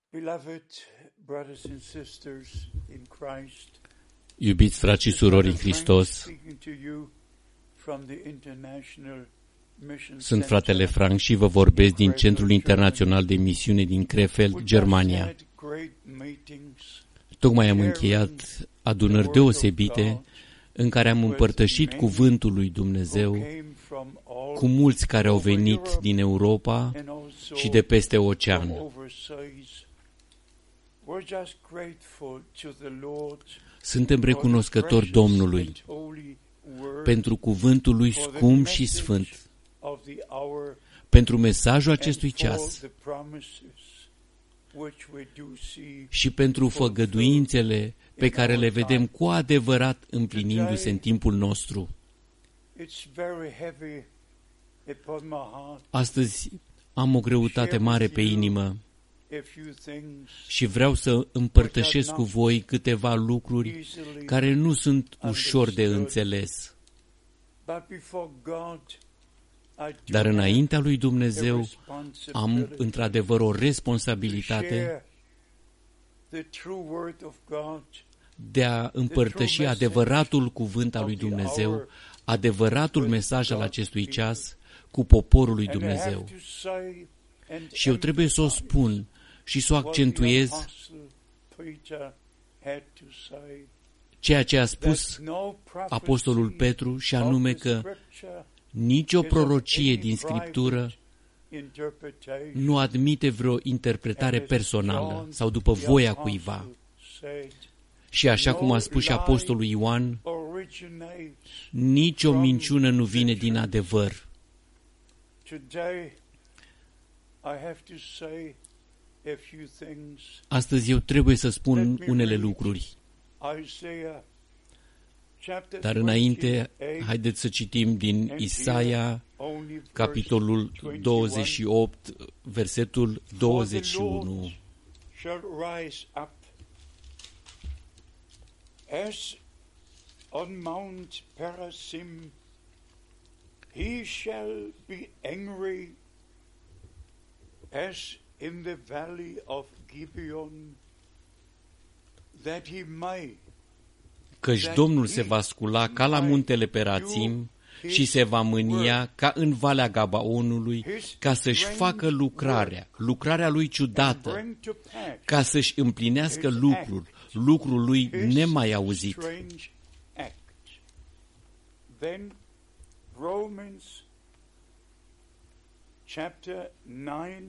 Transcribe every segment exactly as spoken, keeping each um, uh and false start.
Iubiți frați și surori în Hristos, sunt fratele Frank și vă vorbesc din Centrul Internațional de Misiune din Krefeld, Germania. Tocmai am încheiat adunări deosebite în care am împărtășit cuvântul lui Dumnezeu cu mulți care au venit din Europa și de peste ocean. Suntem recunoscători Domnului pentru cuvântul lui scump și sfânt, pentru mesajul acestui ceas și pentru făgăduințele pe care le vedem cu adevărat împlinindu-se în timpul nostru. Astăzi am o greutate mare pe inimă și vreau să împărtășesc cu voi câteva lucruri care nu sunt ușor de înțeles. Dar înaintea lui Dumnezeu am într-adevăr o responsabilitate de a împărtăși adevăratul cuvânt al lui Dumnezeu, adevăratul mesaj al acestui ceas cu poporul lui Dumnezeu. Și eu trebuie să o spun și să o accentuez ceea ce a spus apostolul Petru, și anume că nicio prorocie din Scriptură nu admite vreo interpretare personală sau după voia cuiva. Și așa cum a spus și apostolul Ioan, nicio minciună nu vine din adevăr. Astăzi eu trebuie să spun unele lucruri. Dar înainte, haideți să citim din Isaia, capitolul douăzeci și opt, versetul douăzeci și unu. As on Mount Perasim, he shall be angry, as in the valley of Gibeon, that he might. Căci Domnul se va scula ca la muntele Perasim și se va mânia ca în Valea Gabaonului, ca să-și facă lucrarea, lucrarea lui ciudată, ca să-și împlinească lucrul, lucrul lui nemai auzit. Then Romans chapter nine,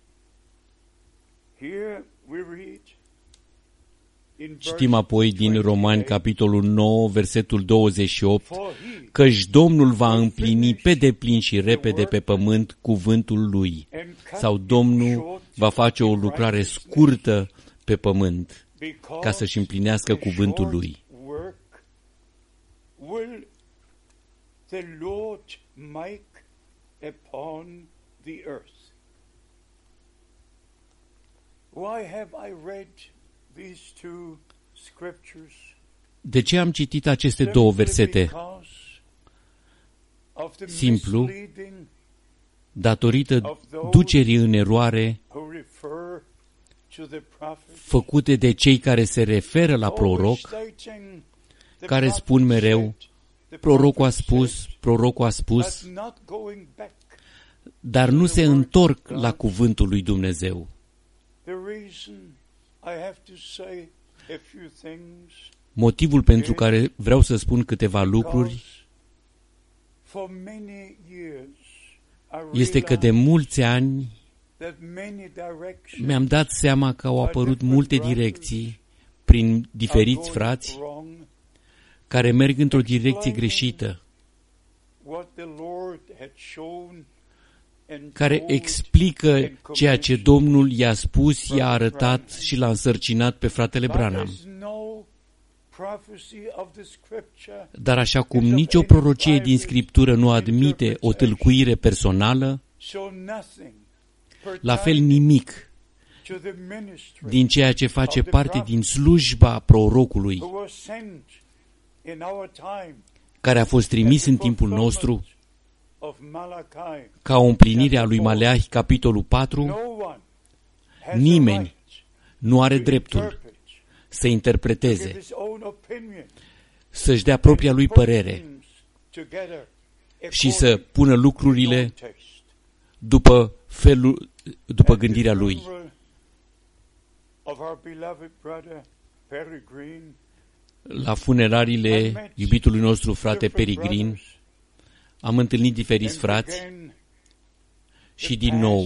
here we read. Citim apoi din Romani, capitolul nouă, versetul douăzeci și opt, căci Domnul va împlini pe deplin și repede pe pământ cuvântul lui, sau Domnul va face o lucrare scurtă pe pământ, ca să-și împlinească cuvântul lui. Why have I read these two scriptures? De ce am citit aceste două versete? Simplu, datorită ducerii în eroare făcute de cei care se referă la proroc, care spun mereu, prorocul a spus, prorocul a spus, dar nu se întorc la cuvântul lui Dumnezeu. Motivul pentru care vreau să spun câteva lucruri este că de mulți ani mi-am dat seama că au apărut multe direcții prin diferiți frați care merg într-o direcție greșită, care explică ceea ce Domnul i-a spus, i-a arătat și l-a însărcinat pe fratele Branham. Dar așa cum nicio prorocie din Scriptură nu admite o tâlcuire personală, la fel nimic din ceea ce face parte din slujba prorocului, care a fost trimis în timpul nostru, ca o împlinire a lui Maleahi, capitolul patru, nimeni nu are dreptul să interpreteze, să-și dea propria lui părere și să pună lucrurile după felul, după gândirea lui. La funerariile iubitului nostru frate Peregrin am întâlnit diferiți frați și din nou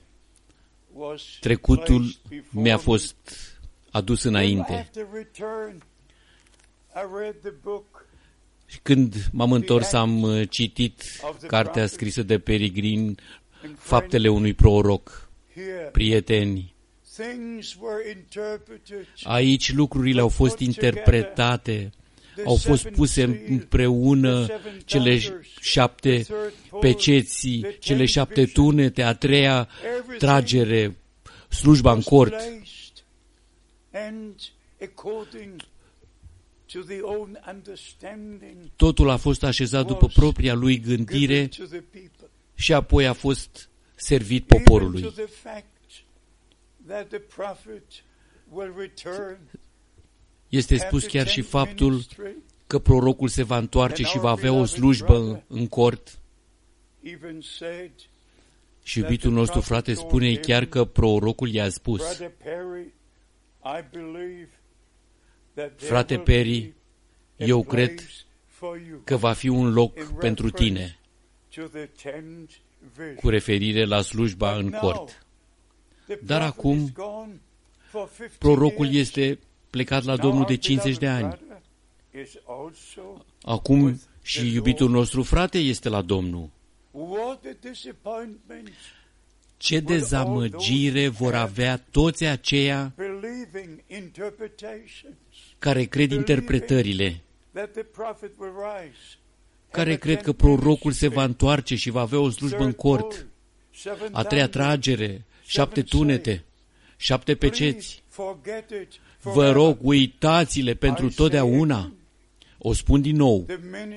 trecutul mi-a fost adus înainte. Și când m-am întors, am citit cartea scrisă de Peregrin, Faptele unui proroc. Prieteni, aici lucrurile au fost interpretate, au fost puse împreună cele șapte peceți, cele șapte tunete, a treia tragere, slujba în cort. Totul a fost așezat după propria lui gândire și apoi a fost servit poporului. Este spus chiar și faptul că prorocul se va întoarce și va avea o slujbă în cort. Și iubitul nostru frate spune chiar că prorocul i-a spus: frate Perry, eu cred că va fi un loc pentru tine, cu referire la slujba în cort. Dar acum, prorocul este plecat la Domnul de cincizeci de ani. Acum și iubitul nostru frate este la Domnul. Ce dezamăgire vor avea toți aceia care cred interpretările, care cred că prorocul se va întoarce și va avea o slujbă în cort, a treia tragere, șapte tunete, șapte peceți. Vă rog, uitați-le pentru totdeauna. O spun din nou.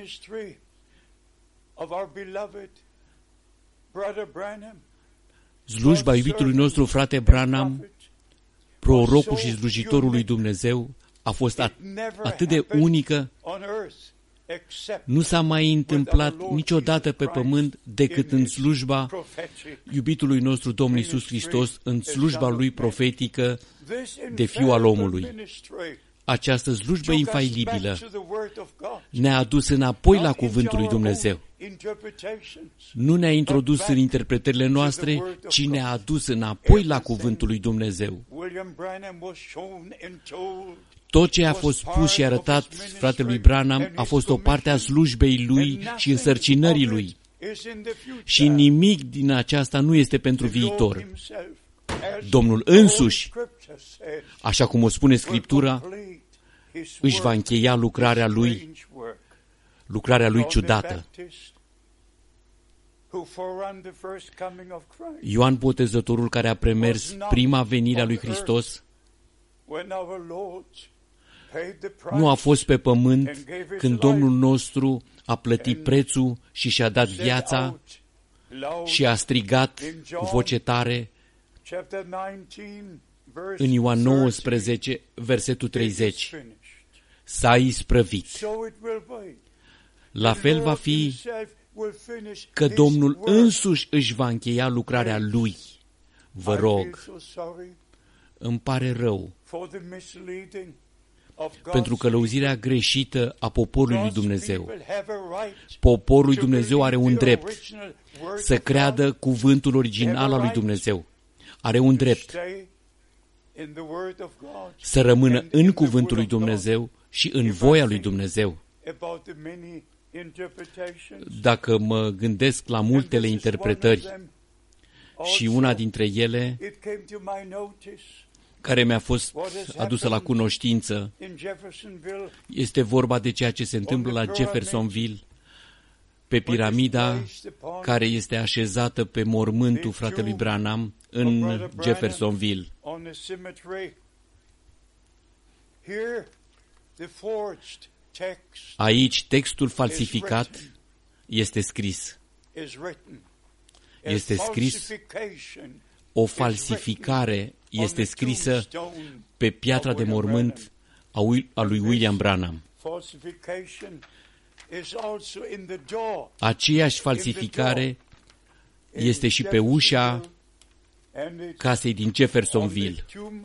Slujba iubitului nostru frate Branham, prorocul și slujitorul lui Dumnezeu, a fost atât de unică, nu s-a mai întâmplat niciodată pe pământ decât în slujba iubitului nostru Domnul Iisus Hristos, în slujba lui profetică de Fiul al omului. Această slujbă infailibilă ne-a adus înapoi la cuvântul lui Dumnezeu. Nu ne-a introdus în interpretările noastre, ci ne-a adus înapoi la cuvântul lui Dumnezeu. Tot ce a fost spus și arătat fratelui Branham a fost o parte a slujbei lui și însărcinării lui. Și nimic din aceasta nu este pentru viitor. Domnul însuși, așa cum o spune Scriptura, își va încheia lucrarea lui, lucrarea lui ciudată. Ioan Botezătorul, care a premers prima venire a lui Hristos, nu a fost pe pământ când Domnul nostru a plătit prețul și și-a dat viața și a strigat cu voce tare în Ioan nouăsprezece, versetul treizeci. S-a isprăvit. La fel va fi că Domnul însuși își va încheia lucrarea lui. Vă rog, îmi pare rău pentru călăuzirea greșită a poporului lui Dumnezeu. Poporul lui Dumnezeu are un drept să creadă cuvântul original al lui Dumnezeu. Are un drept să rămână în cuvântul lui Dumnezeu și în voia lui Dumnezeu. Dacă mă gândesc la multele interpretări și una dintre ele care mi-a fost adusă la cunoștință, este vorba de ceea ce se întâmplă la Jeffersonville, pe piramida care este așezată pe mormântul fratelui Branham în Jeffersonville. Aici textul falsificat este scris. Este scris o falsificare este scrisă pe piatra de mormânt a lui William Branham. Aceeași falsificare este și pe ușa casei din Jeffersonville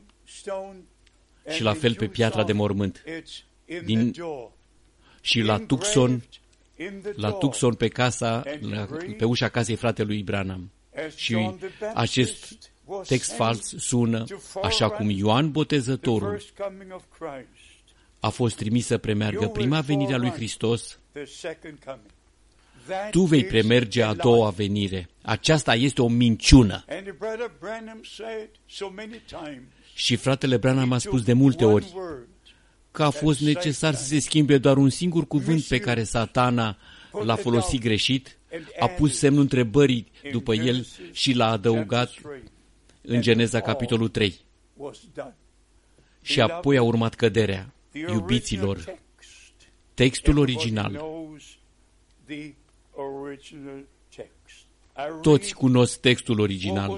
și la fel pe piatra de mormânt. Din, și la Tucson, la Tucson pe casa, la, pe ușa casei fratelui Branham. Și acest text fals sună așa cum Ioan Botezătorul a fost trimis să premeargă prima venire a lui Hristos, tu vei premerge a doua venire. Aceasta este o minciună. Și fratele Branham a spus de multe ori că a fost necesar să se schimbe doar un singur cuvânt pe care Satana l-a folosit greșit, a pus semnul întrebării după el și l-a adăugat în Geneza capitolul trei. Și apoi a urmat căderea. Iubiților, textul original, toți cunosc textul original.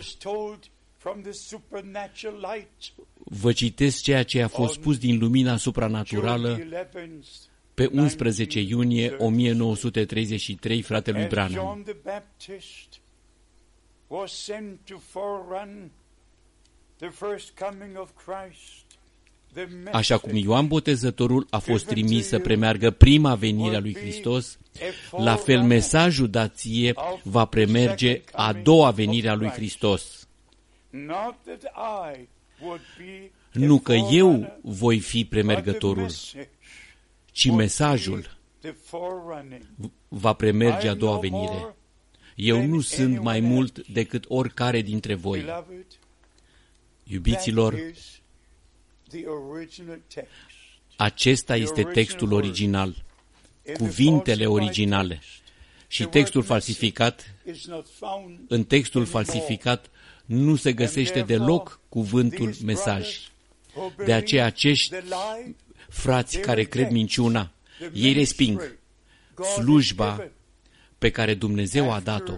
Vă citesc ceea ce a fost spus din lumina supranaturală pe unsprezece iunie o mie nouă sute treizeci și trei, fratelui Branham. Așa cum Ioan Botezătorul a fost trimis să premeargă prima venire a lui Hristos, la fel mesajul dat ție va premerge a doua venire a lui Hristos. Nu că eu voi fi premergătorul, ci mesajul va premerge a doua venire. Eu nu sunt mai mult decât oricare dintre voi. Iubiților, acesta este textul original, cuvintele originale. Și textul falsificat, în textul falsificat nu se găsește deloc cuvântul mesaj. De aceea acești frați care cred minciuna, ei resping slujba pe care Dumnezeu a dat-o.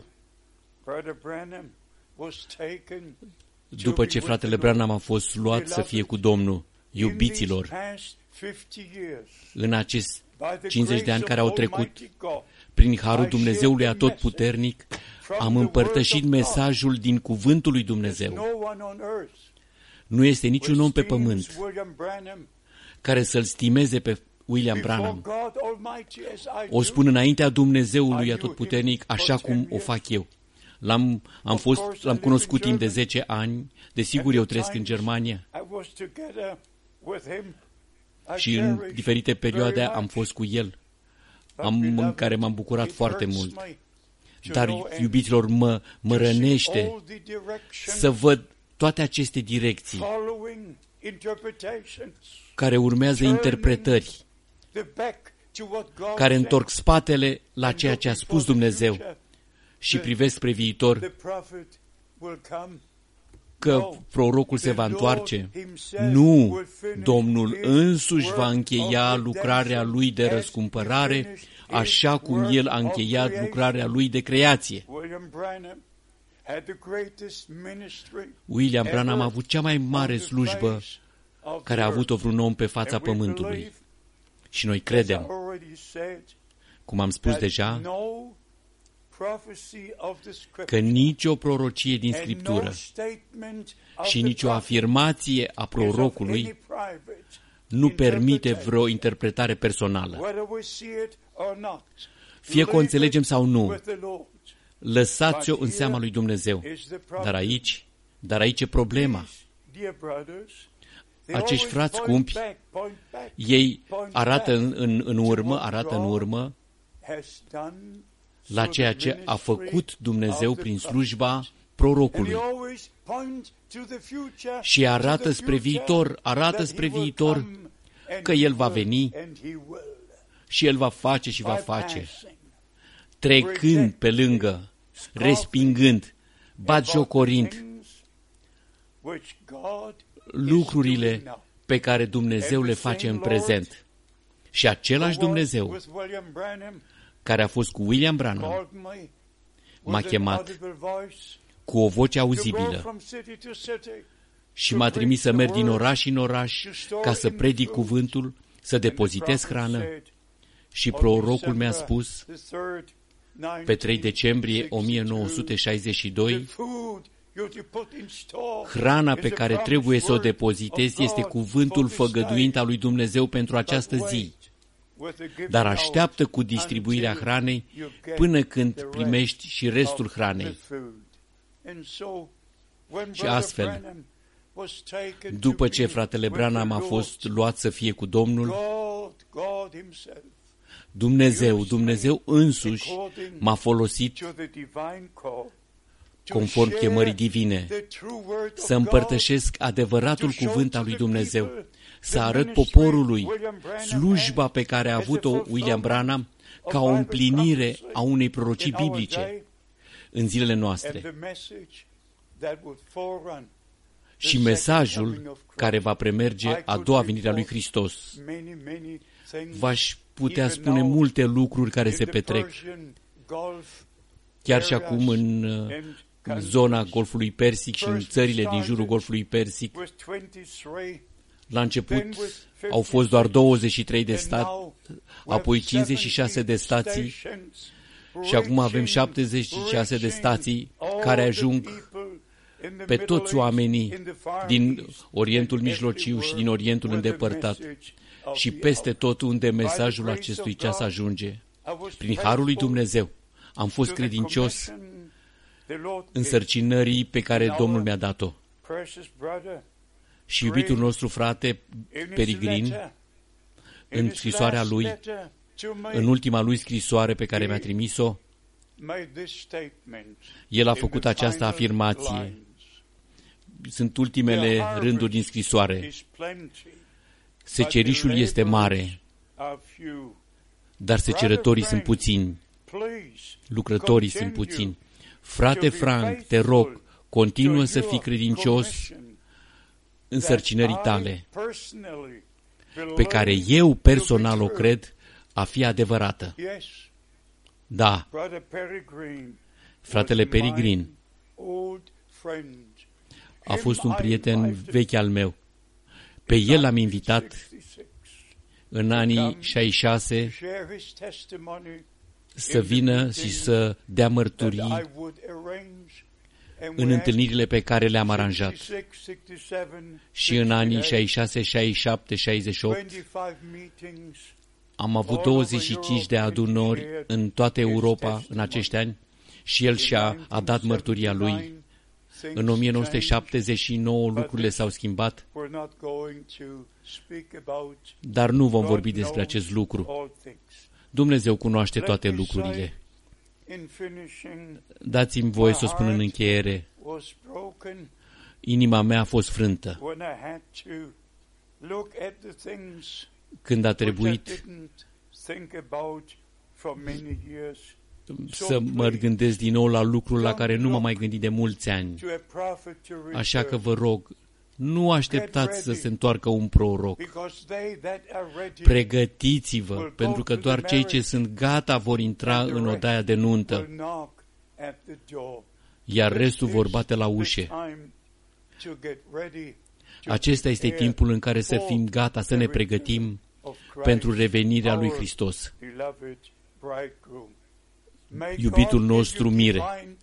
După ce fratele Branham a fost luat să fie cu Domnul, iubiților, în acești cincizeci de ani care au trecut, prin harul Dumnezeului Atotputernic, am împărtășit mesajul din cuvântul lui Dumnezeu. Nu este niciun om pe pământ care să-l stimeze pe William Branham. O spun înaintea Dumnezeului Atotputernic, așa cum o fac eu. L-am, am fost, l-am cunoscut timp de zece ani, desigur eu trăiesc în Germania și în diferite perioade am fost cu el, am, în care m-am bucurat foarte mult. Dar, iubiților, mă, mă rănește să văd toate aceste direcții care urmează interpretări, care întorc spatele la ceea ce a spus Dumnezeu și privesc spre viitor, că prorocul se va întoarce. Nu, Domnul însuși va încheia lucrarea lui de răscumpărare, așa cum El a încheiat lucrarea lui de creație. William Branham a avut cea mai mare slujbă care a avut-o vreun om pe fața pământului. Și noi credem, cum am spus deja, că nicio prorocie din Scriptură și nicio afirmație a prorocului nu permite vreo interpretare personală. Fie că o înțelegem sau nu, lăsați-o în seama lui Dumnezeu. Dar aici, dar aici e problema. Acești frați scumpi, ei arată în, în, în urmă, arată în urmă la ceea ce a făcut Dumnezeu prin slujba prorocului. Și arată spre viitor, arată spre viitor că El va veni și El va face și va face, trecând pe lângă, respingând, batjocorind lucrurile pe care Dumnezeu le face în prezent. Și același Dumnezeu care a fost cu William Branham m-a chemat cu o voce auzibilă și m-a trimis să merg din oraș în oraș ca să predic cuvântul, să depozitez hrană. Și prorocul mi-a spus, pe trei decembrie o mie nouă sute șaizeci și doi, hrana pe care trebuie să o depozitezi este cuvântul făgăduind al lui Dumnezeu pentru această zi. Dar așteaptă cu distribuirea hranei până când primești și restul hranei. Și astfel, după ce fratele Branham a fost luat să fie cu Domnul, Dumnezeu, Dumnezeu însuși m-a folosit conform chemării divine, să împărtășesc adevăratul cuvânt al lui Dumnezeu, să arăt poporului slujba pe care a avut-o William Branham ca o împlinire a unei prorocii biblice în zilele noastre. Și mesajul care va premerge a doua venire a lui Hristos. V-aș putea spune multe lucruri care se petrec chiar și acum în zona Golfului Persic și în țările din jurul Golfului Persic. La început au fost doar douăzeci și trei de state, apoi cincizeci și șase de stații și acum avem șaptezeci și șase de stații care ajung pe toți oamenii din Orientul Mijlociu și din Orientul îndepărtat și peste tot unde mesajul acestui ceas ajunge. Prin harul lui Dumnezeu am fost credincios însărcinării pe care Domnul mi-a dat-o. Și iubitul nostru frate Peregrin, în scrisoarea lui, în ultima lui scrisoare pe care mi-a trimis-o, el a făcut această afirmație. Sunt ultimele rânduri din scrisoare. Secerișul este mare, dar secerătorii sunt puțini. Lucrătorii sunt puțini. Frate Frank, te rog, continuă să fii credincios însărcinării tale, pe care eu personal o cred a fi adevărată. Da, fratele Peregrin a fost un prieten vechi al meu. Pe el l-am invitat în anii șaizeci și șase să vină și să dea mărturii în întâlnirile pe care le-am aranjat. Și în anii șaizeci și șase, șaizeci și șapte, șaizeci și opt am avut douăzeci și cinci de adunări în toată Europa în acești ani și el și-a a dat mărturia lui. În o mie nouă sute șaptezeci și nouă lucrurile s-au schimbat, dar nu vom vorbi despre acest lucru. Dumnezeu cunoaște toate lucrurile. Dați-mi voie să o spun în încheiere. Inima mea a fost frântă când a trebuit să mă gândesc din nou la lucruri la care nu m-am mai gândit de mulți ani. Așa că vă rog, nu așteptați să se întoarcă un proroc. Pregătiți-vă, pentru că doar cei ce sunt gata vor intra în odaia de nuntă, iar restul vor bate la ușe. Acesta este timpul în care să fim gata, să ne pregătim pentru revenirea lui Hristos. Iubitul nostru mire,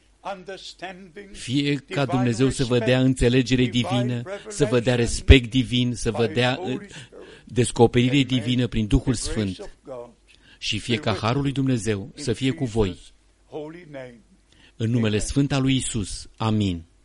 fie ca Dumnezeu să vă dea înțelegere divină, să vă dea respect divin, să vă dea descoperire divină prin Duhul Sfânt și fie ca harul lui Dumnezeu să fie cu voi. În numele Sfânt al lui Iisus. Amin.